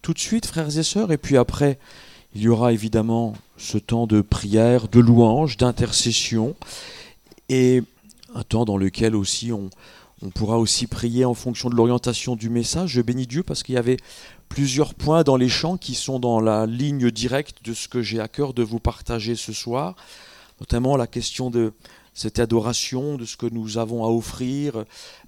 tout de suite, frères et sœurs, et puis après, il y aura évidemment ce temps de prière, de louange, d'intercession, et un temps dans lequel aussi on pourra aussi prier en fonction de l'orientation du message. Je bénis Dieu parce qu'il y avait plusieurs points dans les chants qui sont dans la ligne directe de ce que j'ai à cœur de vous partager ce soir, notamment la question de cette adoration, de ce que nous avons à offrir.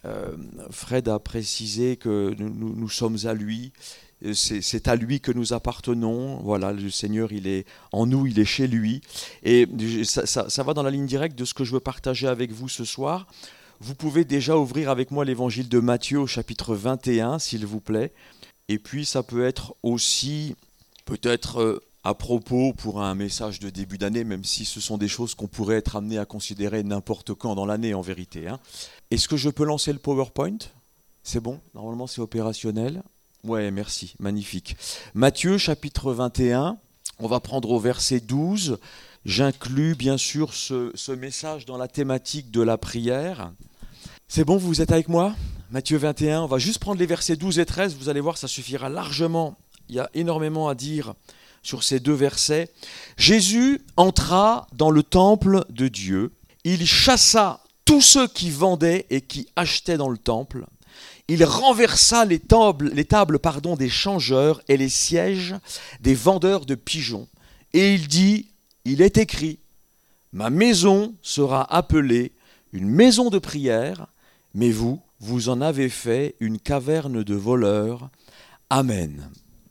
Fred a précisé que nous sommes à lui. C'est à lui que nous appartenons. Voilà, le Seigneur, il est en nous, il est chez lui. Et ça va dans la ligne directe de ce que je veux partager avec vous ce soir. Vous pouvez déjà ouvrir avec moi l'évangile de Matthieu au chapitre 21, s'il vous plaît. Et puis ça peut être aussi, peut-être à propos pour un message de début d'année, même si ce sont des choses qu'on pourrait être amené à considérer n'importe quand dans l'année en vérité. Est-ce que je peux lancer le PowerPoint ? C'est bon ? Normalement c'est opérationnel ? Ouais, merci, magnifique. Matthieu chapitre 21, on va prendre au verset 12. J'inclus bien sûr ce message dans la thématique de la prière. C'est bon, vous êtes avec moi ? Matthieu 21, on va juste prendre les versets 12 et 13, vous allez voir, ça suffira largement. Il y a énormément à dire sur ces deux versets. Jésus entra dans le temple de Dieu. Il chassa tous ceux qui vendaient et qui achetaient dans le temple. Il renversa les tables des changeurs et les sièges des vendeurs de pigeons. Et il dit, il est écrit, « Ma maison sera appelée une maison de prière, mais vous en avez fait une caverne de voleurs. Amen. »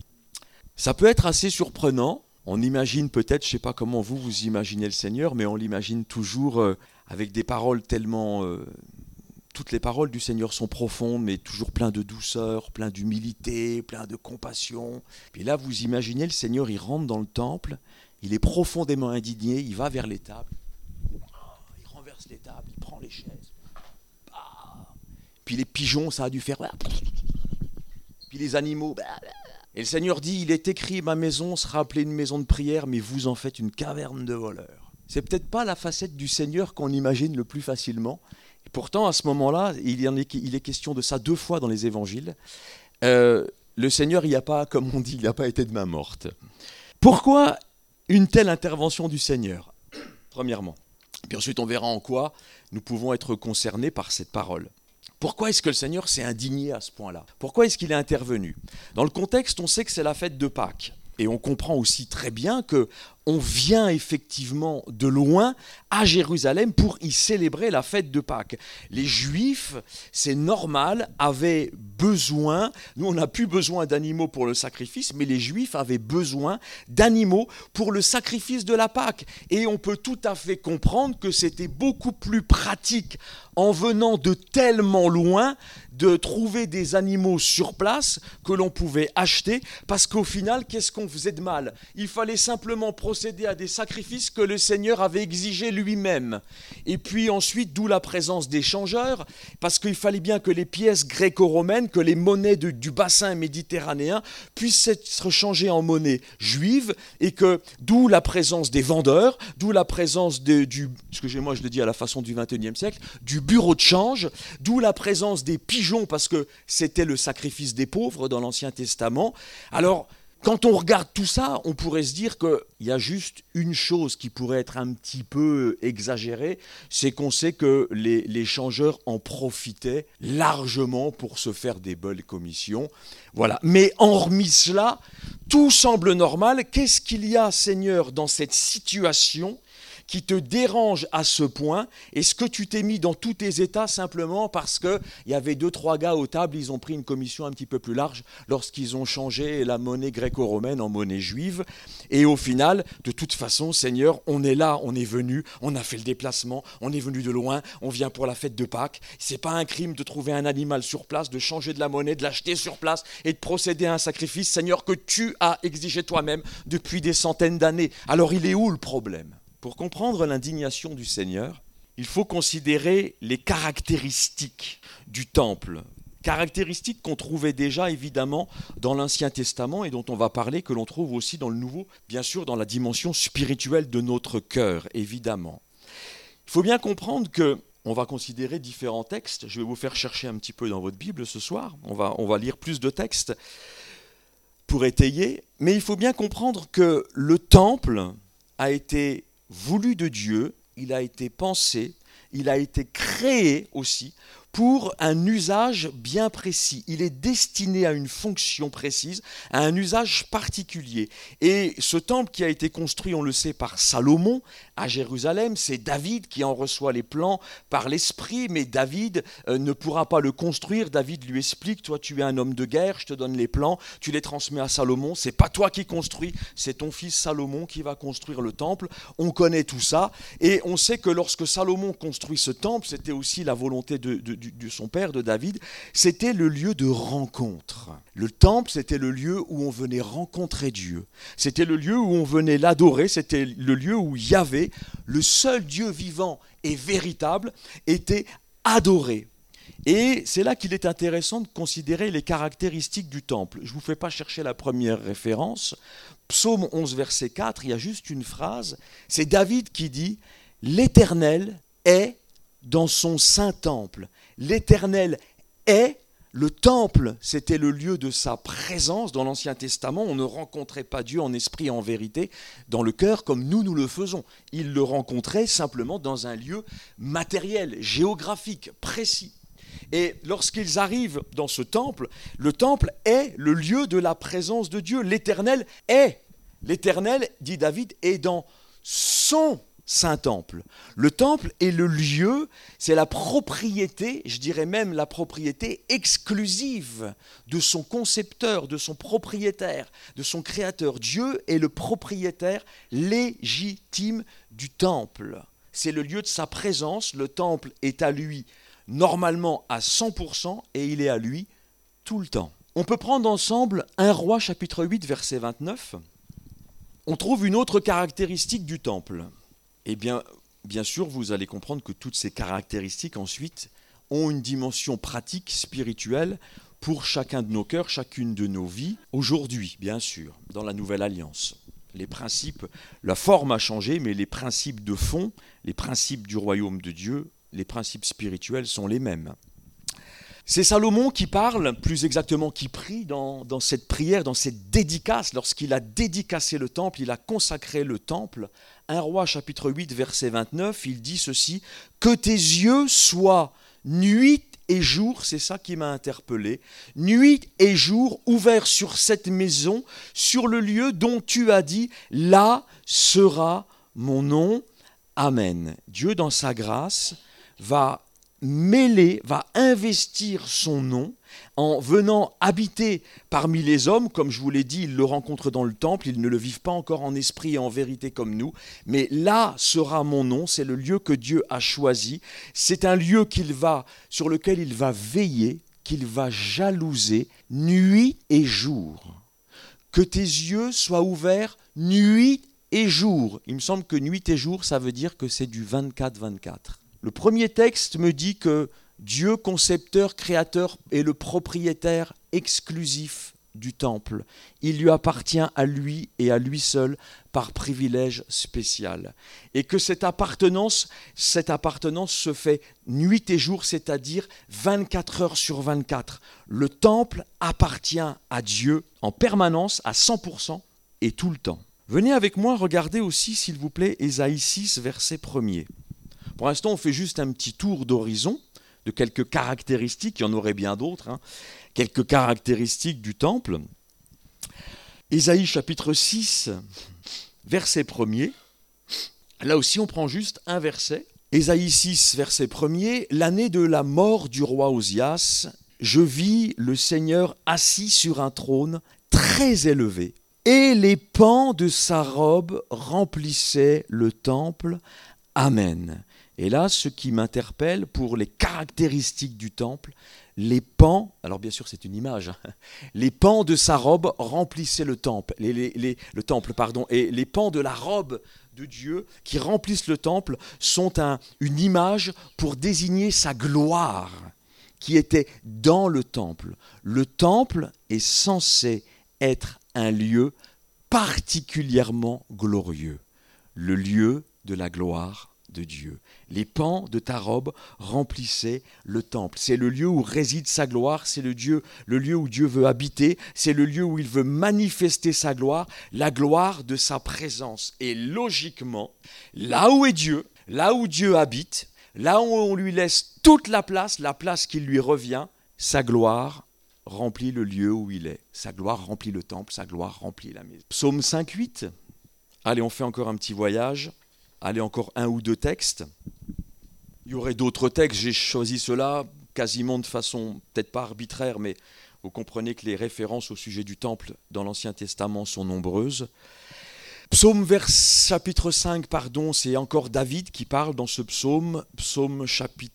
Ça peut être assez surprenant. On imagine peut-être, je ne sais pas comment vous imaginez le Seigneur, mais on l'imagine toujours avec des paroles tellement... toutes les paroles du Seigneur sont profondes, mais toujours plein de douceur, plein d'humilité, plein de compassion. Puis là, vous imaginez, le Seigneur, il rentre dans le temple, il est profondément indigné, il va vers les tables, il renverse les tables, il prend les chaises. Puis les pigeons, ça a dû faire... Puis les animaux... Et le Seigneur dit, il est écrit, ma maison sera appelée une maison de prière, mais vous en faites une caverne de voleurs. C'est peut-être pas la facette du Seigneur qu'on imagine le plus facilement. Et pourtant, à ce moment-là, il est question de ça 2 fois dans les évangiles. Le Seigneur, il n'y a pas, comme on dit, il n'a pas été de main morte. Pourquoi une telle intervention du Seigneur ? Premièrement. Puis ensuite, on verra en quoi nous pouvons être concernés par cette parole. Pourquoi est-ce que le Seigneur s'est indigné à ce point-là ? Pourquoi est-ce qu'il est intervenu ? Dans le contexte, on sait que c'est la fête de Pâques. Et on comprend aussi très bien qu'on vient effectivement de loin à Jérusalem pour y célébrer la fête de Pâques. Les Juifs, c'est normal, avaient besoin, nous on n'a plus besoin d'animaux pour le sacrifice, mais les Juifs avaient besoin d'animaux pour le sacrifice de la Pâque. Et on peut tout à fait comprendre que c'était beaucoup plus pratique en venant de tellement loin de trouver des animaux sur place que l'on pouvait acheter, parce qu'au final, qu'est-ce qu'on faisait de mal ? Il fallait simplement procéder à des sacrifices que le Seigneur avait exigés lui-même. Et puis ensuite, d'où la présence des changeurs, parce qu'il fallait bien que les pièces gréco-romaines, que les monnaies du bassin méditerranéen puissent être changées en monnaie juive, et que d'où la présence des vendeurs, d'où la présence excusez-moi, je le dis à la façon du XXIe siècle, du bureau de change, d'où la présence des pigeons, parce que c'était le sacrifice des pauvres dans l'Ancien Testament. Alors, quand on regarde tout ça, on pourrait se dire qu'il y a juste une chose qui pourrait être un petit peu exagérée, c'est qu'on sait que les changeurs en profitaient largement pour se faire des belles commissions. Voilà. Mais hormis cela, tout semble normal. Qu'est-ce qu'il y a, Seigneur, dans cette situation qui te dérange à ce point? Est-ce que tu t'es mis dans tous tes états simplement parce qu'il y avait 2-3 gars aux tables, ils ont pris une commission un petit peu plus large lorsqu'ils ont changé la monnaie gréco-romaine en monnaie juive? Et au final, de toute façon, Seigneur, on est là, on est venu, on a fait le déplacement, on est venu de loin, on vient pour la fête de Pâques. C'est pas un crime de trouver un animal sur place, de changer de la monnaie, de l'acheter sur place et de procéder à un sacrifice, Seigneur, que tu as exigé toi-même depuis des centaines d'années. Alors il est où le problème ? Pour comprendre l'indignation du Seigneur, il faut considérer les caractéristiques du temple. Caractéristiques qu'on trouvait déjà évidemment dans l'Ancien Testament et dont on va parler, que l'on trouve aussi dans le Nouveau, bien sûr dans la dimension spirituelle de notre cœur, évidemment. Il faut bien comprendre qu'on va considérer différents textes. Je vais vous faire chercher un petit peu dans votre Bible ce soir. On va lire plus de textes. pour étayer, mais il faut bien comprendre que le temple a été voulu de Dieu, il a été pensé, il a été créé aussi pour un usage bien précis. Il est destiné à une fonction précise, à un usage particulier. Et ce temple qui a été construit, on le sait, par Salomon à Jérusalem, c'est David qui en reçoit les plans par l'Esprit, mais David ne pourra pas le construire. David lui explique, toi tu es un homme de guerre, je te donne les plans, tu les transmets à Salomon, c'est pas toi qui construis, c'est ton fils Salomon qui va construire le temple. On connaît tout ça, et on sait que lorsque Salomon construit ce temple, c'était aussi la volonté de son père, de David, c'était le lieu de rencontre. Le temple, c'était le lieu où on venait rencontrer Dieu. C'était le lieu où on venait l'adorer, c'était le lieu où Yahvé, le seul Dieu vivant et véritable, était adoré. Et c'est là qu'il est intéressant de considérer les caractéristiques du temple. Je ne vous fais pas chercher la première référence. Psaume 11, verset 4, il y a juste une phrase. C'est David qui dit « L'Éternel est dans son saint temple. L'Éternel est, le temple, c'était le lieu de sa présence dans l'Ancien Testament. On ne rencontrait pas Dieu en esprit et en vérité dans le cœur comme nous le faisons. Il le rencontrait simplement dans un lieu matériel, géographique, précis. Et lorsqu'ils arrivent dans ce temple, le temple est le lieu de la présence de Dieu. L'Éternel est. L'Éternel, dit David, est dans son Saint-Temple. Le temple est le lieu, c'est la propriété, je dirais même la propriété exclusive de son concepteur, de son propriétaire, de son créateur. Dieu est le propriétaire légitime du temple. C'est le lieu de sa présence, le temple est à lui normalement à 100% et il est à lui tout le temps. On peut prendre ensemble 1 Roi chapitre 8 verset 29. On trouve une autre caractéristique du temple. Eh bien sûr, vous allez comprendre que toutes ces caractéristiques, ensuite, ont une dimension pratique, spirituelle, pour chacun de nos cœurs, chacune de nos vies, aujourd'hui, bien sûr, dans la Nouvelle Alliance. Les principes, la forme a changé, mais les principes de fond, les principes du royaume de Dieu, les principes spirituels sont les mêmes. C'est Salomon qui parle, plus exactement qui prie dans cette prière, dans cette dédicace. Lorsqu'il a dédicacé le temple, il a consacré le temple. 1 Roi chapitre 8 verset 29, il dit ceci, « Que tes yeux soient nuit et jour », c'est ça qui m'a interpellé, « nuit et jour ouverts sur cette maison, sur le lieu dont tu as dit, là sera mon nom. Amen. » Dieu dans sa grâce va mêler, va investir son nom en venant habiter parmi les hommes. Comme je vous l'ai dit, ils le rencontrent dans le temple, ils ne le vivent pas encore en esprit et en vérité comme nous, mais là sera mon nom, c'est le lieu que Dieu a choisi, c'est un lieu sur lequel il va veiller, qu'il va jalouser nuit et jour. Que tes yeux soient ouverts nuit et jour. Il me semble que nuit et jour, ça veut dire que c'est du 24-24. Le premier texte me dit que Dieu, concepteur, créateur, est le propriétaire exclusif du temple. Il lui appartient à lui et à lui seul par privilège spécial. Et que cette appartenance se fait nuit et jour, c'est-à-dire 24 heures sur 24. Le temple appartient à Dieu en permanence, à 100% et tout le temps. Venez avec moi regarder aussi, s'il vous plaît, Ésaïe 6, verset 1er. Pour l'instant, on fait juste un petit tour d'horizon de quelques caractéristiques, il y en aurait bien d'autres, quelques caractéristiques du temple. Ésaïe chapitre 6, verset 1er. Là aussi, on prend juste un verset. Ésaïe 6, verset 1er. L'année de la mort du roi Osias, je vis le Seigneur assis sur un trône très élevé, et les pans de sa robe remplissaient le temple. Amen. Et là, ce qui m'interpelle pour les caractéristiques du temple, les pans, alors bien sûr c'est une image, les pans de sa robe remplissaient le temple, et les pans de la robe de Dieu qui remplissent le temple sont une image pour désigner sa gloire qui était dans le temple. Le temple est censé être un lieu particulièrement glorieux, le lieu de la gloire de Dieu. Les pans de ta robe remplissaient le temple. C'est le lieu où réside sa gloire, c'est le lieu où Dieu veut habiter, c'est le lieu où il veut manifester sa gloire, la gloire de sa présence. Et logiquement, là où est Dieu, là où Dieu habite, là où on lui laisse toute la place qui lui revient, sa gloire remplit le lieu où il est. Sa gloire remplit le temple, sa gloire remplit la maison. Psaume 5:8. Allez, on fait encore un petit voyage. Allez, encore un ou deux textes. Il y aurait d'autres textes, j'ai choisi ceux-là quasiment de façon peut-être pas arbitraire, mais vous comprenez que les références au sujet du temple dans l'Ancien Testament sont nombreuses. Chapitre 5, c'est encore David qui parle dans ce psaume. Psaume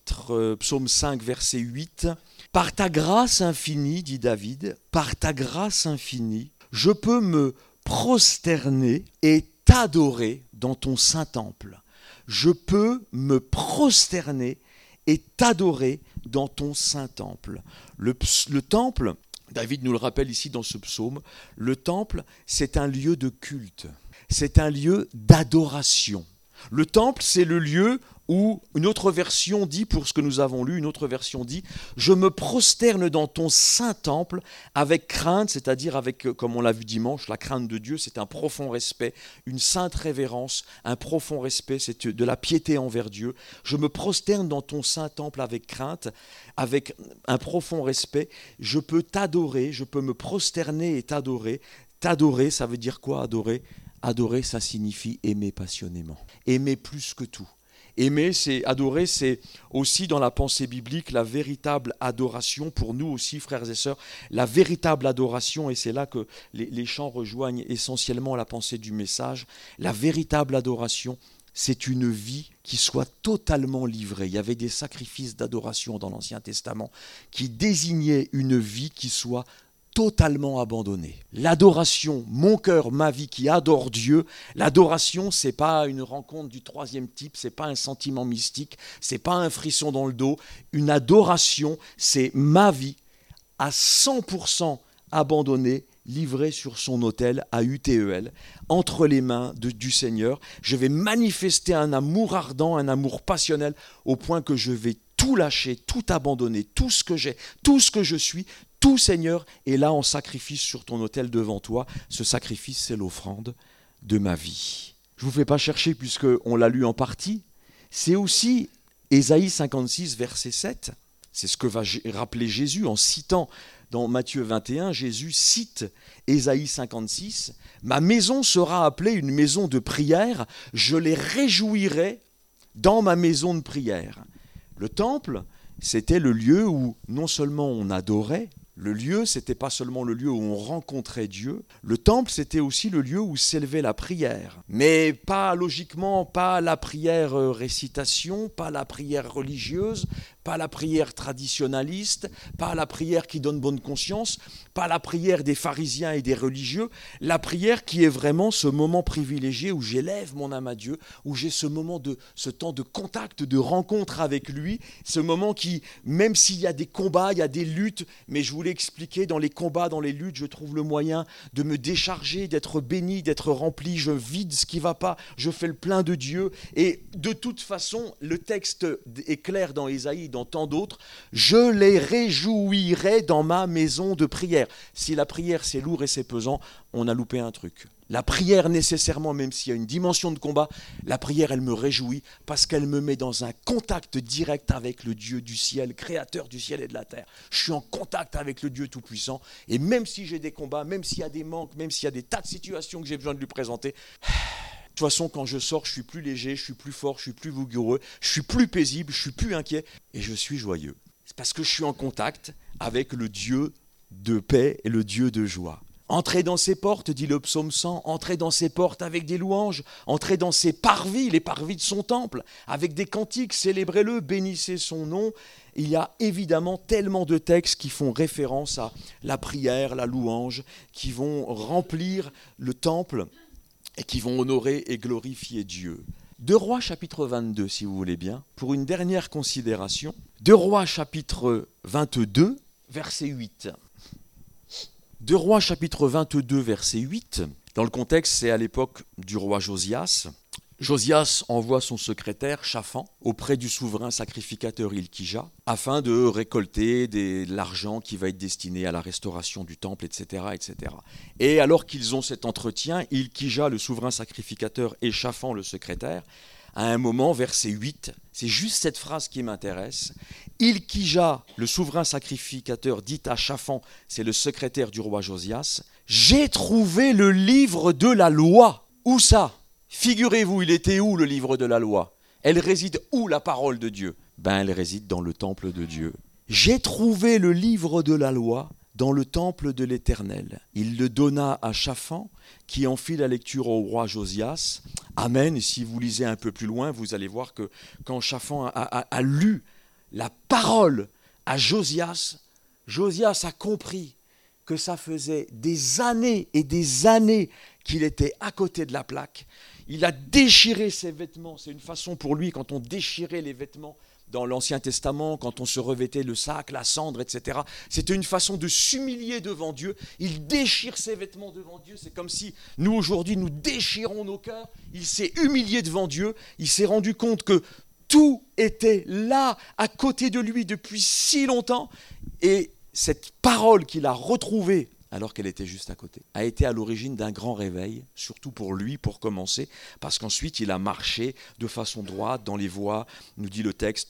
5, verset 8. « Par ta grâce infinie, dit David, par ta grâce infinie, je peux me prosterner et t'adorer dans ton saint temple. Je peux me prosterner et t'adorer dans ton saint temple. » Le temple, David nous le rappelle ici dans ce psaume, le temple, c'est un lieu de culte, c'est un lieu d'adoration. Le temple, c'est le lieu où une autre version dit, pour ce que nous avons lu, une autre version dit « Je me prosterne dans ton saint temple avec crainte », c'est-à-dire avec, comme on l'a vu dimanche, la crainte de Dieu, c'est un profond respect, une sainte révérence, un profond respect, c'est de la piété envers Dieu. Je me prosterne dans ton saint temple avec crainte, avec un profond respect. Je peux t'adorer, je peux me prosterner et t'adorer. T'adorer, ça veut dire quoi, adorer ? Adorer, ça signifie aimer passionnément, aimer plus que tout. Aimer, adorer, c'est aussi dans la pensée biblique la véritable adoration, pour nous aussi, frères et sœurs, la véritable adoration, et c'est là que les chants rejoignent essentiellement la pensée du message, la véritable adoration, c'est une vie qui soit totalement livrée. Il y avait des sacrifices d'adoration dans l'Ancien Testament qui désignaient une vie qui soit totalement abandonné. L'adoration, mon cœur, ma vie qui adore Dieu, l'adoration, c'est pas une rencontre du troisième type, c'est pas un sentiment mystique, c'est pas un frisson dans le dos. Une adoration, c'est ma vie à 100% abandonnée, livrée sur son autel à UTEL, entre les mains du Seigneur. Je vais manifester un amour ardent, un amour passionnel, au point que je vais tout lâcher, tout abandonner, tout ce que j'ai, tout ce que je suis, tout, Seigneur, est là en sacrifice sur ton autel devant toi. Ce sacrifice, c'est l'offrande de ma vie. Je ne vous fais pas chercher puisqu'on l'a lu en partie. C'est aussi Ésaïe 56, verset 7. C'est ce que va rappeler Jésus en citant dans Matthieu 21. Jésus cite Ésaïe 56. « Ma maison sera appelée une maison de prière. Je les réjouirai dans ma maison de prière. » Le temple, c'était le lieu où non seulement on adorait, le lieu, c'était pas seulement le lieu où on rencontrait Dieu, le temple, c'était aussi le lieu où s'élevait la prière. Mais pas logiquement, pas la prière récitation, pas la prière religieuse, pas la prière traditionnaliste, pas la prière qui donne bonne conscience, pas la prière des pharisiens et des religieux, la prière qui est vraiment ce moment privilégié où j'élève mon âme à Dieu, où j'ai ce temps de contact, de rencontre avec lui, ce moment qui, même s'il y a des combats, il y a des luttes, mais je vous l'ai expliqué, dans les combats, dans les luttes, je trouve le moyen de me décharger, d'être béni, d'être rempli, je vide ce qui ne va pas, je fais le plein de Dieu, et de toute façon, le texte est clair dans Ésaïe, dans tant d'autres, je les réjouirai dans ma maison de prière. Si la prière c'est lourd et c'est pesant, on a loupé un truc. La prière nécessairement, même s'il y a une dimension de combat, la prière elle me réjouit parce qu'elle me met dans un contact direct avec le Dieu du ciel, créateur du ciel et de la terre. Je suis en contact avec le Dieu Tout-Puissant et même si j'ai des combats, même s'il y a des manques, même s'il y a des tas de situations que j'ai besoin de lui présenter, de toute façon, quand je sors, je suis plus léger, je suis plus fort, je suis plus vigoureux, je suis plus paisible, je suis plus inquiet et je suis joyeux. C'est parce que je suis en contact avec le Dieu de paix et le Dieu de joie. Entrez dans ses portes, dit le psaume 100, entrez dans ses portes avec des louanges, entrez dans ses parvis, les parvis de son temple, avec des cantiques, célébrez-le, bénissez son nom. Il y a évidemment tellement de textes qui font référence à la prière, la louange, qui vont remplir le temple et qui vont honorer et glorifier Dieu. 2 Rois chapitre 22, si vous voulez bien, pour une dernière considération. 2 Rois chapitre 22, verset 8. 2 Rois chapitre 22, verset 8. Dans le contexte, c'est à l'époque du roi Josias. Josias envoie son secrétaire, Shaphan, auprès du souverain sacrificateur Hilkija, afin de récolter l'argent qui va être destiné à la restauration du temple, etc., etc. Et alors qu'ils ont cet entretien, Hilkija, le souverain sacrificateur, et Shaphan, le secrétaire, à un moment, verset 8, c'est juste cette phrase qui m'intéresse. Hilkija, le souverain sacrificateur, dit à Shaphan, c'est le secrétaire du roi Josias, « J'ai trouvé le livre de la loi. » Où ça ? Figurez-vous, il était où le livre de la loi ? Elle réside où la parole de Dieu ? Elle réside dans le temple de Dieu. J'ai trouvé le livre de la loi dans le temple de l'Éternel. Il le donna à Shaphan, qui en fit la lecture au roi Josias. Amen. Et si vous lisez un peu plus loin, vous allez voir que quand Shaphan a lu la parole à Josias, Josias a compris que ça faisait des années et des années qu'il était à côté de la plaque. Il a déchiré ses vêtements. C'est une façon pour lui, quand on déchirait les vêtements dans l'Ancien Testament, quand on se revêtait le sac, la cendre, etc. C'était une façon de s'humilier devant Dieu. Il déchire ses vêtements devant Dieu. C'est comme si nous, aujourd'hui, nous déchirons nos cœurs. Il s'est humilié devant Dieu. Il s'est rendu compte que tout était là, à côté de lui depuis si longtemps. Et cette parole qu'il a retrouvée, alors qu'elle était juste à côté, a été à l'origine d'un grand réveil, surtout pour lui, pour commencer, parce qu'ensuite il a marché de façon droite dans les voies, nous dit le texte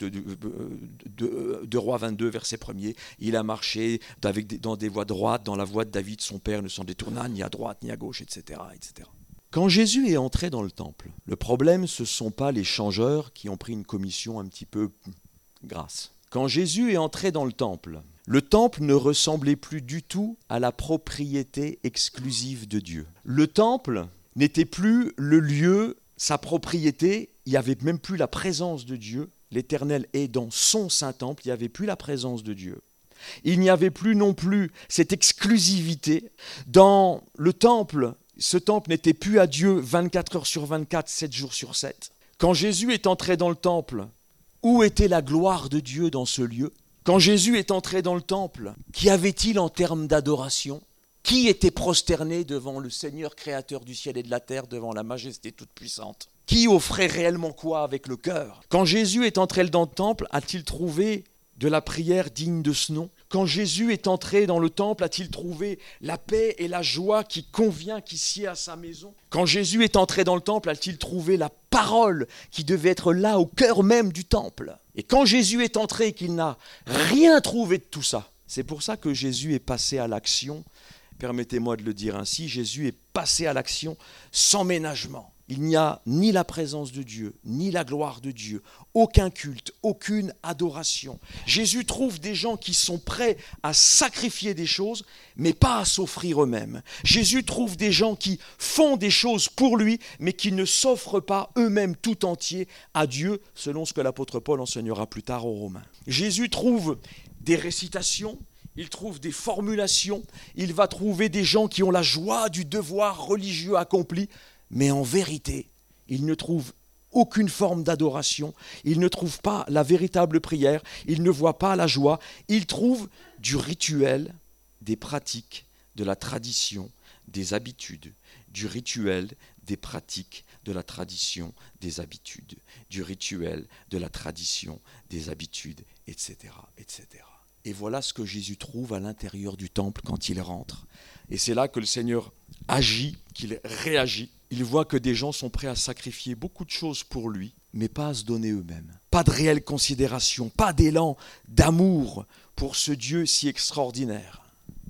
de Rois 22, verset 1er, il a marché dans des voies droites, dans la voie de David, son père, ne s'en détourna ni à droite ni à gauche, etc., etc. Quand Jésus est entré dans le temple, le problème, ce ne sont pas les changeurs qui ont pris une commission un petit peu grasse. Quand Jésus est entré dans le temple ne ressemblait plus du tout à la propriété exclusive de Dieu. Le temple n'était plus le lieu, sa propriété, il n'y avait même plus la présence de Dieu. L'Éternel est dans son saint temple, il n'y avait plus la présence de Dieu. Il n'y avait plus non plus cette exclusivité. Dans le temple, ce temple n'était plus à Dieu 24 heures sur 24, 7 jours sur 7. Quand Jésus est entré dans le temple, où était la gloire de Dieu dans ce lieu ? Quand Jésus est entré dans le temple, qu'y avait-il en termes d'adoration ? Qui était prosterné devant le Seigneur créateur du ciel et de la terre, devant la majesté toute puissante ? Qui offrait réellement quoi avec le cœur ? Quand Jésus est entré dans le temple, a-t-il trouvé de la prière digne de ce nom ? Quand Jésus est entré dans le temple, a-t-il trouvé la paix et la joie qui convient, qui sied à sa maison ? Quand Jésus est entré dans le temple, a-t-il trouvé la parole qui devait être là au cœur même du temple ? Et quand Jésus est entré et qu'il n'a rien trouvé de tout ça, c'est pour ça que Jésus est passé à l'action, permettez-moi de le dire ainsi, Jésus est passé à l'action sans ménagement. Il n'y a ni la présence de Dieu, ni la gloire de Dieu, aucun culte, aucune adoration. Jésus trouve des gens qui sont prêts à sacrifier des choses, mais pas à s'offrir eux-mêmes. Jésus trouve des gens qui font des choses pour lui, mais qui ne s'offrent pas eux-mêmes tout entiers à Dieu, selon ce que l'apôtre Paul enseignera plus tard aux Romains. Jésus trouve des récitations, il trouve des formulations, il va trouver des gens qui ont la joie du devoir religieux accompli, mais en vérité, il ne trouve aucune forme d'adoration, il ne trouve pas la véritable prière, il ne voit pas la joie, il trouve du rituel, des pratiques, de la tradition, des habitudes, du rituel, des pratiques, de la tradition, des habitudes, du rituel, de la tradition, des habitudes, etc., etc. Et voilà ce que Jésus trouve à l'intérieur du temple quand il rentre. Et c'est là que le Seigneur agit, qu'il réagit. Il voit que des gens sont prêts à sacrifier beaucoup de choses pour lui, mais pas à se donner eux-mêmes. Pas de réelle considération, pas d'élan d'amour pour ce Dieu si extraordinaire.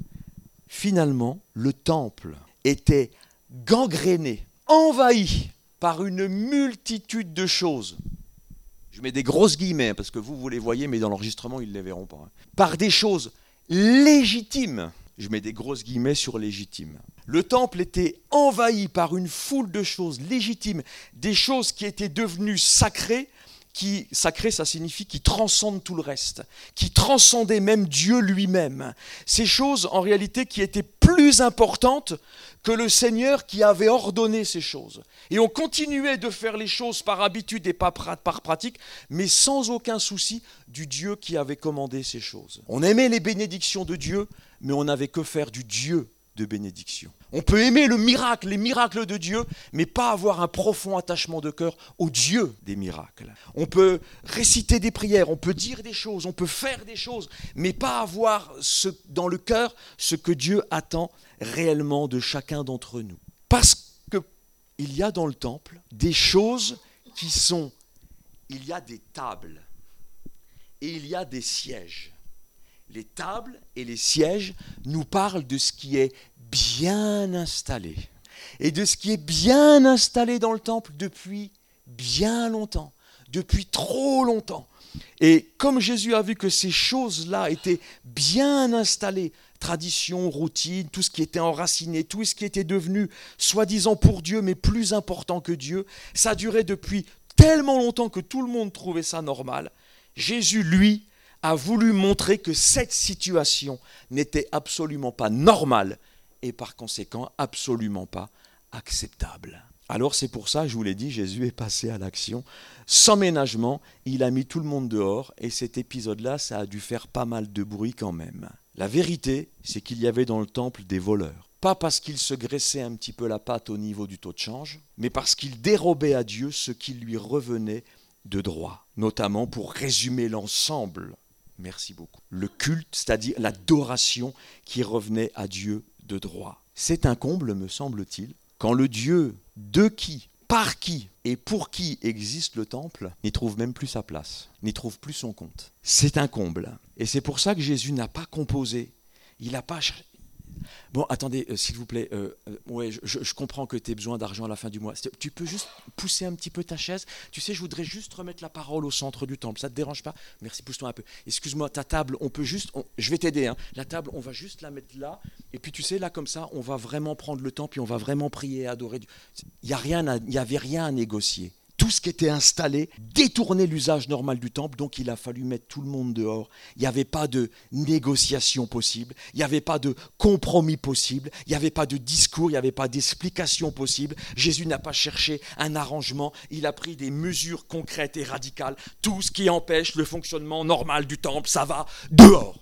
Finalement, le temple était gangréné, envahi par une multitude de choses. Je mets des grosses guillemets, parce que vous les voyez, mais dans l'enregistrement, ils ne les verront pas. Par des choses légitimes. Je mets des grosses guillemets sur légitime. Le temple était envahi par une foule de choses légitimes, des choses qui étaient devenues sacrées. Sacré, ça signifie qui transcendent tout le reste, qui transcendaient même Dieu lui-même. Ces choses, en réalité, qui étaient plus importantes que le Seigneur qui avait ordonné ces choses. Et on continuait de faire les choses par habitude et pas par pratique, mais sans aucun souci du Dieu qui avait commandé ces choses. On aimait les bénédictions de Dieu, mais on n'avait que faire du Dieu de bénédiction. On peut aimer le miracle, les miracles de Dieu, mais pas avoir un profond attachement de cœur au Dieu des miracles. On peut réciter des prières, on peut dire des choses, on peut faire des choses, mais pas avoir dans le cœur ce que Dieu attend réellement de chacun d'entre nous. Parce qu'il y a dans le temple des choses qui sont... Il y a des tables et il y a des sièges. Les tables et les sièges nous parlent de ce qui est bien installé. Et de ce qui est bien installé dans le temple depuis bien longtemps, depuis trop longtemps. Et comme Jésus a vu que ces choses-là étaient bien installées, tradition, routine, tout ce qui était enraciné, tout ce qui était devenu soi-disant pour Dieu, mais plus important que Dieu, ça durait depuis tellement longtemps que tout le monde trouvait ça normal. Jésus, lui, a voulu montrer que cette situation n'était absolument pas normale et par conséquent absolument pas acceptable. Alors c'est pour ça, je vous l'ai dit, Jésus est passé à l'action. Sans ménagement, il a mis tout le monde dehors et cet épisode-là, ça a dû faire pas mal de bruit quand même. La vérité, c'est qu'il y avait dans le temple des voleurs. Pas parce qu'ils se graissaient un petit peu la patte au niveau du taux de change, mais parce qu'ils dérobaient à Dieu ce qui lui revenait de droit, notamment pour résumer l'ensemble. Merci beaucoup. Le culte, c'est-à-dire l'adoration qui revenait à Dieu de droit. C'est un comble, me semble-t-il, quand le Dieu de qui, par qui et pour qui existe le temple n'y trouve même plus sa place, n'y trouve plus son compte. C'est un comble. Et c'est pour ça que Jésus n'a pas composé. Il n'a pas... Bon, attendez, s'il vous plaît, ouais, je comprends que tu aies besoin d'argent à la fin du mois. Tu peux juste pousser un petit peu ta chaise. Tu sais, je voudrais juste remettre la parole au centre du temple. Ça ne te dérange pas? Merci, pousse-toi un peu. Excuse-moi, ta table, on peut juste... je vais t'aider. Hein. La table, on va juste la mettre là. Et puis, tu sais, là, comme ça, on va vraiment prendre le temps, puis on va vraiment prier et adorer. Il n'y avait rien à négocier. Tout ce qui était installé détournait l'usage normal du temple, donc il a fallu mettre tout le monde dehors. Il n'y avait pas de négociation possible, il n'y avait pas de compromis possible, il n'y avait pas de discours, il n'y avait pas d'explication possible. Jésus n'a pas cherché un arrangement, il a pris des mesures concrètes et radicales. Tout ce qui empêche le fonctionnement normal du temple, ça va dehors.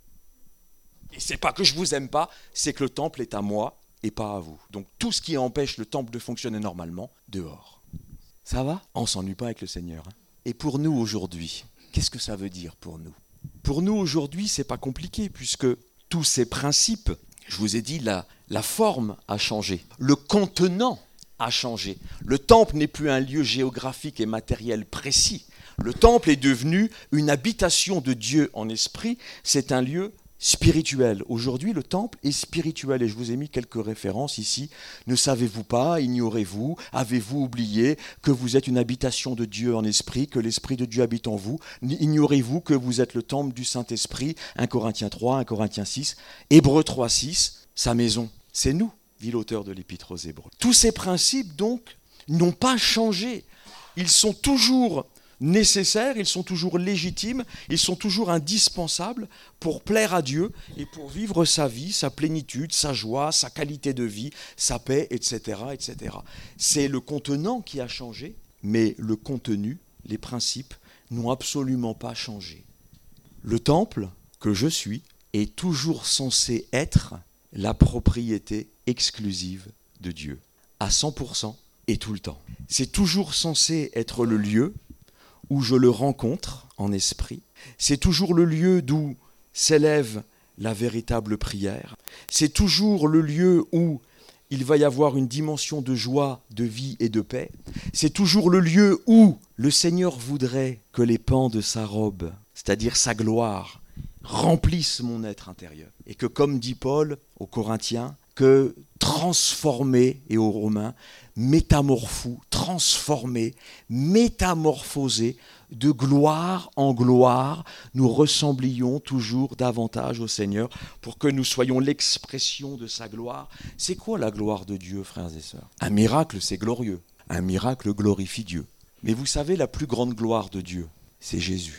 Et c'est pas que je vous aime pas, c'est que le temple est à moi et pas à vous. Donc tout ce qui empêche le temple de fonctionner normalement, dehors. Ça va? On ne s'ennuie pas avec le Seigneur. Et pour nous aujourd'hui, qu'est-ce que ça veut dire pour nous? Pour nous aujourd'hui, ce n'est pas compliqué puisque tous ces principes, je vous ai dit, la forme a changé, le contenant a changé. Le temple n'est plus un lieu géographique et matériel précis. Le temple est devenu une habitation de Dieu en esprit, c'est un lieu spirituel. Aujourd'hui, le temple est spirituel et je vous ai mis quelques références ici. Ne savez-vous pas, ignorez-vous, avez-vous oublié que vous êtes une habitation de Dieu en esprit, que l'Esprit de Dieu habite en vous? Ignorez-vous que vous êtes le temple du Saint-Esprit? 1 Corinthiens 3, 1 Corinthiens 6, Hébreux 3, 6, sa maison, c'est nous, dit l'auteur de l'Épître aux Hébreux. Tous ces principes, donc, n'ont pas changé. Ils sont toujours nécessaires, ils sont toujours légitimes, ils sont toujours indispensables pour plaire à Dieu et pour vivre sa vie, sa plénitude, sa joie, sa qualité de vie, sa paix, etc., etc. C'est le contenant qui a changé, mais le contenu, les principes, n'ont absolument pas changé. Le temple que je suis est toujours censé être la propriété exclusive de Dieu, à 100% et tout le temps. C'est toujours censé être le lieu où je le rencontre en esprit. C'est toujours le lieu d'où s'élève la véritable prière. C'est toujours le lieu où il va y avoir une dimension de joie, de vie et de paix. C'est toujours le lieu où le Seigneur voudrait que les pans de sa robe, c'est-à-dire sa gloire, remplissent mon être intérieur. Et que, comme dit Paul aux Corinthiens, que transformé, et aux Romains, métamorphou, transformé, métamorphosé, de gloire en gloire, nous ressemblions toujours davantage au Seigneur pour que nous soyons l'expression de sa gloire. C'est quoi la gloire de Dieu, frères et sœurs? Un miracle, c'est glorieux. Un miracle glorifie Dieu. Mais vous savez, la plus grande gloire de Dieu, c'est Jésus.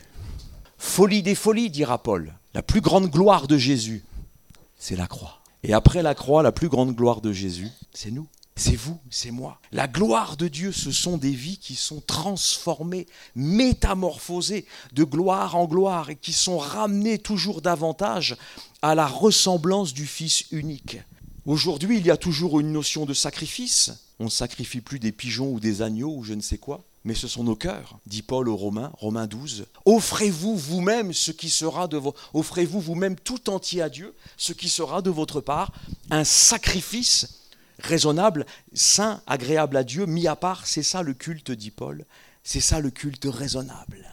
Folie des folies, dira Paul. La plus grande gloire de Jésus, c'est la croix. Et après la croix, la plus grande gloire de Jésus, c'est nous. C'est vous, c'est moi. La gloire de Dieu, ce sont des vies qui sont transformées, métamorphosées de gloire en gloire et qui sont ramenées toujours davantage à la ressemblance du Fils unique. Aujourd'hui, il y a toujours une notion de sacrifice. On ne sacrifie plus des pigeons ou des agneaux ou je ne sais quoi, mais ce sont nos cœurs, dit Paul aux Romains, Romains 12. Offrez-vous vous-même ce qui sera de offrez-vous vous-même tout entier à Dieu, ce qui sera de votre part un sacrifice raisonnable, saint, agréable à Dieu, mis à part. C'est ça le culte, dit Paul. C'est ça le culte raisonnable.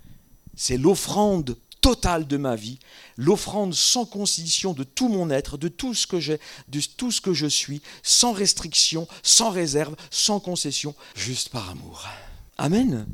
C'est l'offrande totale de ma vie, l'offrande sans condition de tout mon être, de tout ce que j'ai, de tout ce que je suis, sans restriction, sans réserve, sans concession, juste par amour. Amen.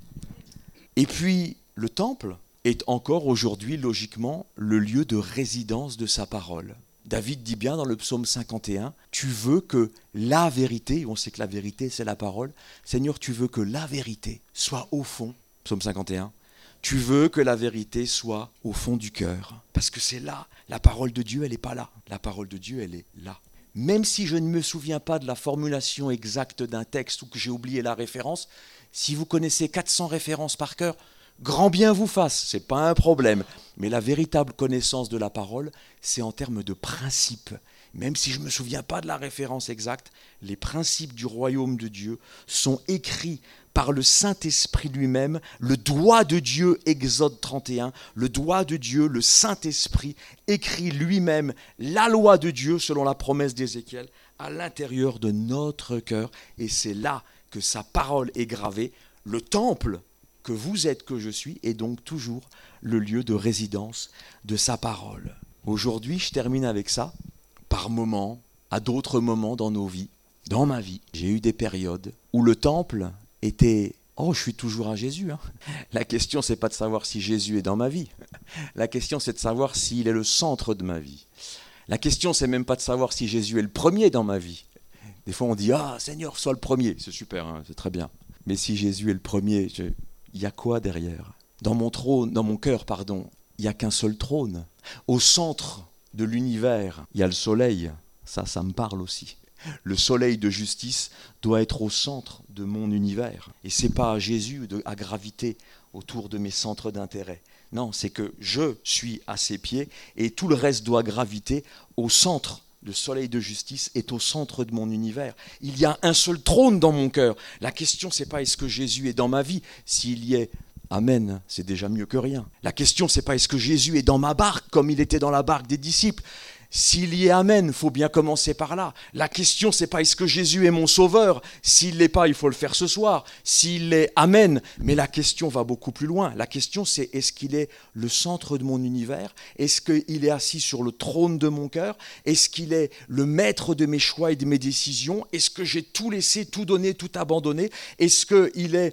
Et puis, le temple est encore aujourd'hui, logiquement, le lieu de résidence de sa parole. David dit bien dans le psaume 51, « Tu veux que la vérité, on sait que la vérité c'est la parole, Seigneur, tu veux que la vérité soit au fond, psaume 51, tu veux que la vérité soit au fond du cœur, parce que c'est là, la parole de Dieu, elle n'est pas là. La parole de Dieu, elle est là. Même si je ne me souviens pas de la formulation exacte d'un texte ou que j'ai oublié la référence, si vous connaissez 400 références par cœur, grand bien vous fasse, ce n'est pas un problème. Mais la véritable connaissance de la parole, c'est en termes de principes. Même si je ne me souviens pas de la référence exacte, les principes du royaume de Dieu sont écrits par le Saint-Esprit lui-même, le doigt de Dieu, Exode 31, le doigt de Dieu, le Saint-Esprit, écrit lui-même la loi de Dieu, selon la promesse d'Ézéchiel, à l'intérieur de notre cœur. Et c'est là que sa parole est gravée. Le temple que vous êtes, que je suis, est donc toujours le lieu de résidence de sa parole. Aujourd'hui, je termine avec ça. Par moments, à d'autres moments dans nos vies, dans ma vie, j'ai eu des périodes où le temple était « Oh, je suis toujours à Jésus. » La question, c'est pas de savoir si Jésus est dans ma vie. La question, c'est de savoir s'il est le centre de ma vie. La question, c'est même pas de savoir si Jésus est le premier dans ma vie. Des fois, on dit « Ah, Seigneur, sois le premier. » C'est super, hein, c'est très bien. Mais si Jésus est le premier, il y a quoi derrière ? Dans mon cœur, il n'y a qu'un seul trône. Au centre de l'univers, il y a le soleil. Ça me parle aussi. Le soleil de justice doit être au centre de mon univers. Et ce n'est pas à Jésus à graviter autour de mes centres d'intérêt. Non, c'est que je suis à ses pieds et tout le reste doit graviter au centre. Le soleil de justice est au centre de mon univers. Il y a un seul trône dans mon cœur. La question, ce n'est pas est-ce que Jésus est dans ma vie. S'il y est, amen, c'est déjà mieux que rien. La question, ce n'est pas est-ce que Jésus est dans ma barque comme il était dans la barque des disciples. S'il y est amen, il faut bien commencer par là. La question, c'est pas est-ce que Jésus est mon sauveur. S'il l'est pas, il faut le faire ce soir. S'il l'est, amen. Mais la question va beaucoup plus loin. La question, c'est est-ce qu'il est le centre de mon univers ? Est-ce qu'il est assis sur le trône de mon cœur ? Est-ce qu'il est le maître de mes choix et de mes décisions ? Est-ce que j'ai tout laissé, tout donné, tout abandonné ? Est-ce qu'il est,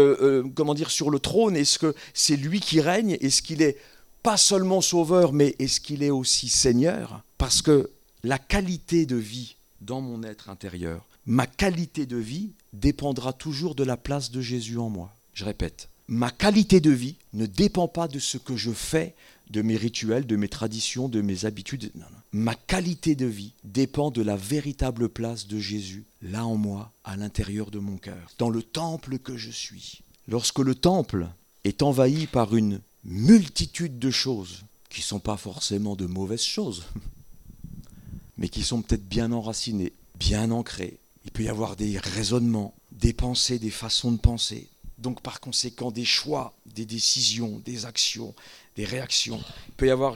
sur le trône ? Est-ce que c'est lui qui règne ? Est-ce qu'il est pas seulement sauveur, mais est-ce qu'il est aussi Seigneur ? Parce que la qualité de vie dans mon être intérieur, ma qualité de vie dépendra toujours de la place de Jésus en moi. Je répète, ma qualité de vie ne dépend pas de ce que je fais, de mes rituels, de mes traditions, de mes habitudes. Non. Ma qualité de vie dépend de la véritable place de Jésus, là en moi, à l'intérieur de mon cœur, dans le temple que je suis. Lorsque le temple est envahi par une multitude de choses qui ne sont pas forcément de mauvaises choses, mais qui sont peut-être bien enracinées, bien ancrées. Il peut y avoir des raisonnements, des pensées, des façons de penser. Donc par conséquent, des choix, des décisions, des actions, des réactions. Il peut y avoir,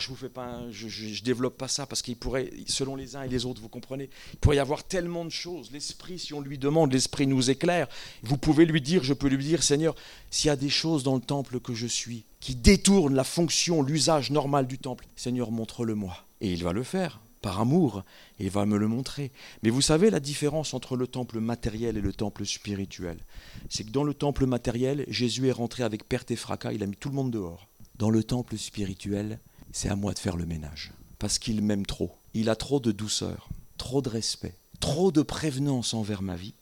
je développe pas ça parce qu'il pourrait, selon les uns et les autres, vous comprenez, il pourrait y avoir tellement de choses. L'esprit, si on lui demande, l'esprit nous éclaire. Vous pouvez lui dire, je peux lui dire, Seigneur, s'il y a des choses dans le temple que je suis, qui détournent la fonction, l'usage normal du temple, Seigneur, montre-le-moi. Et il va le faire. Par amour, et il va me le montrer. Mais vous savez la différence entre le temple matériel et le temple spirituel ? C'est que dans le temple matériel, Jésus est rentré avec perte et fracas, il a mis tout le monde dehors. Dans le temple spirituel, c'est à moi de faire le ménage. Parce qu'il m'aime trop. Il a trop de douceur, trop de respect, trop de prévenance envers ma vie,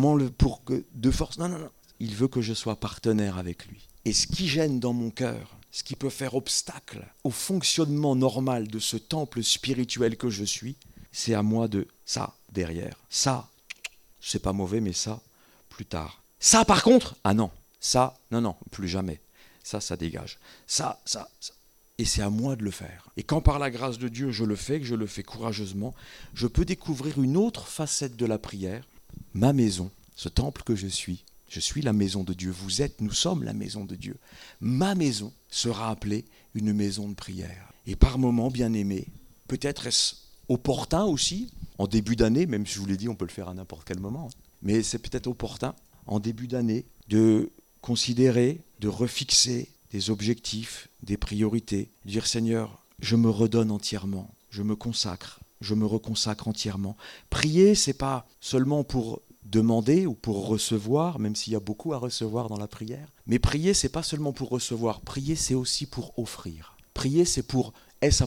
de force. Non. Il veut que je sois partenaire avec lui. Et ce qui gêne dans mon cœur, ce qui peut faire obstacle au fonctionnement normal de ce temple spirituel que je suis, c'est à moi de ça, derrière. Ça, c'est pas mauvais, mais ça, plus tard. Ça, par contre, ah non, ça, non, plus jamais. Ça dégage. Ça. et c'est à moi de le faire. Et quand par la grâce de Dieu je le fais, que je le fais courageusement, je peux découvrir une autre facette de la prière, ma maison, ce temple que je suis la maison de Dieu, vous êtes, nous sommes la maison de Dieu. Ma maison sera appelée une maison de prière. Et par moments, bien aimés, peut-être est-ce opportun aussi, en début d'année, même si je vous l'ai dit, on peut le faire à n'importe quel moment, mais c'est peut-être opportun, en début d'année, de considérer, de refixer des objectifs, des priorités, dire Seigneur, je me redonne entièrement, je me consacre, je me reconsacre entièrement. Prier, c'est pas seulement pour demander ou pour recevoir, même s'il y a beaucoup à recevoir dans la prière, mais prier, c'est pas seulement pour recevoir, prier, c'est aussi pour offrir. Prier, c'est pour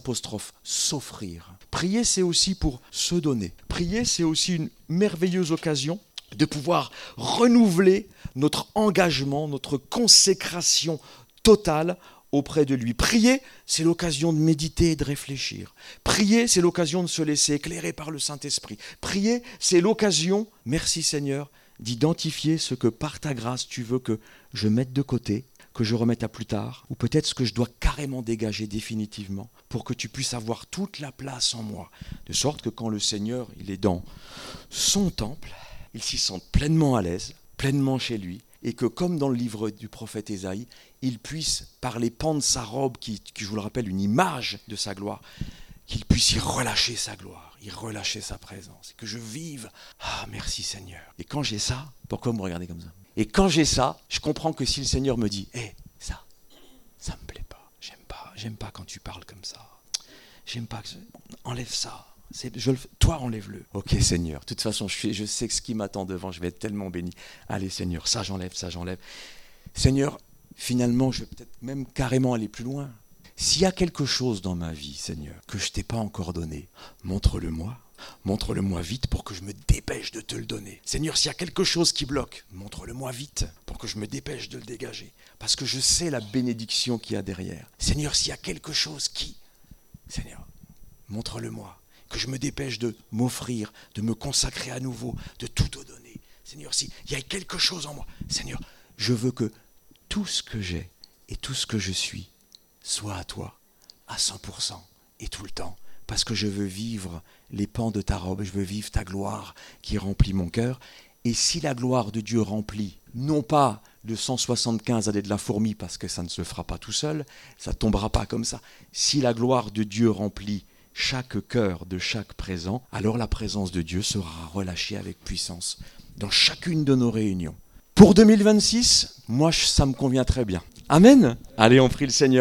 s'offrir. Prier, c'est aussi pour se donner. Prier, c'est aussi une merveilleuse occasion de pouvoir renouveler notre engagement, notre consécration totale auprès de lui. Prier, c'est l'occasion de méditer et de réfléchir. Prier, c'est l'occasion de se laisser éclairer par le Saint-Esprit. Prier, c'est l'occasion, merci Seigneur, d'identifier ce que par ta grâce tu veux que je mette de côté, que je remette à plus tard, ou peut-être ce que je dois carrément dégager définitivement pour que tu puisses avoir toute la place en moi. De sorte que quand le Seigneur il est dans son temple, il s'y sent pleinement à l'aise, pleinement chez lui, et que comme dans le livre du prophète Ésaïe, il puisse, par les pans de sa robe, qui je vous le rappelle, une image de sa gloire, qu'il puisse y relâcher sa gloire, y relâcher sa présence, et que je vive, merci Seigneur. Et quand j'ai ça, pourquoi vous me regardez comme ça ? Et quand j'ai ça, je comprends que si le Seigneur me dit, ça me plaît pas, j'aime pas quand tu parles comme ça, j'aime pas que enlève ça. Toi, enlève-le. Ok, Seigneur. De toute façon, je sais que ce qui m'attend devant, je vais être tellement béni. Allez, Seigneur, ça j'enlève. Seigneur, finalement, je vais peut-être même carrément aller plus loin. S'il y a quelque chose dans ma vie, Seigneur, que je t'ai pas encore donné, montre-le-moi. Montre-le-moi vite pour que je me dépêche de te le donner. Seigneur, s'il y a quelque chose qui bloque, montre-le-moi vite pour que je me dépêche de le dégager. Parce que je sais la bénédiction qu'il y a derrière. Seigneur, s'il y a quelque chose Seigneur, montre-le-moi. Que je me dépêche de m'offrir, de me consacrer à nouveau, de tout te donner. Seigneur, s'il y a quelque chose en moi, Seigneur, je veux que tout ce que j'ai et tout ce que je suis soit à toi, à 100% et tout le temps. Parce que je veux vivre les pans de ta robe, je veux vivre ta gloire qui remplit mon cœur. Et si la gloire de Dieu remplit, non pas le 175 allées de la fourmi, parce que ça ne se fera pas tout seul, ça ne tombera pas comme ça. Si la gloire de Dieu remplit chaque cœur de chaque présent, alors la présence de Dieu sera relâchée avec puissance dans chacune de nos réunions. Pour 2026, moi ça me convient très bien. Amen. Allez, on prie le Seigneur.